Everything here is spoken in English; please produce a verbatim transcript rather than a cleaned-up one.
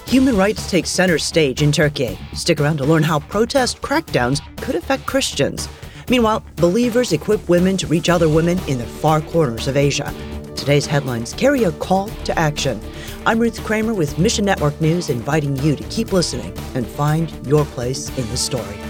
Human rights take center stage in Turkey. Stick around to learn how protest crackdowns could affect Christians. Meanwhile, believers equip women to reach other women in the far corners of Asia. Today's headlines carry a call to action. I'm Ruth Kramer with Mission Network News, inviting you to keep listening and find your place in the story.